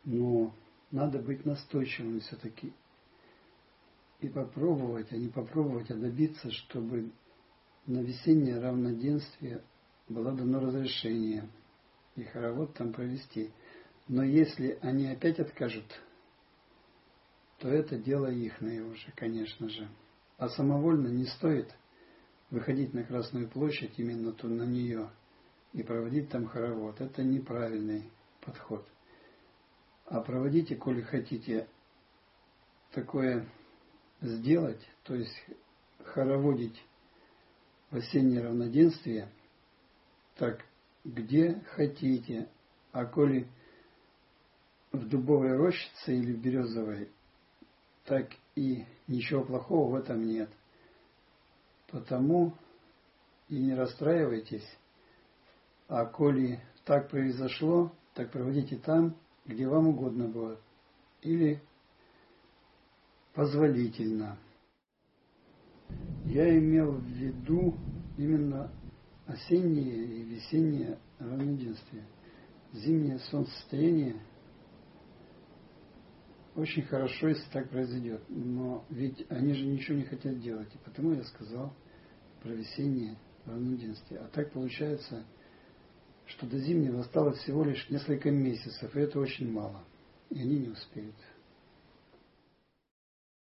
Но надо быть настойчивым все-таки и попробовать, а не попробовать, а добиться, чтобы на весеннее равноденствие было дано разрешение и хоровод там провести. Но если они опять откажут, то это дело ихное уже, конечно же. А самовольно не стоит выходить на Красную площадь, именно на нее, и проводить там хоровод. Это неправильный подход. А проводите, коли хотите такое сделать, то есть хороводить в осеннее равноденствие, так где хотите, а коли в дубовой рощице или в березовой, так и ничего плохого в этом нет. Потому и не расстраивайтесь, а коли так произошло, так проводите там, где вам угодно было, или позволительно. Я имел в виду именно осеннее и весеннее равноденствие. Зимнее солнцестояние очень хорошо, если так произойдет. Но ведь они же ничего не хотят делать. И потому я сказал про весеннее равноденствие. А так получается, что до зимнего осталось всего лишь несколько месяцев, и это очень мало. И они не успеют.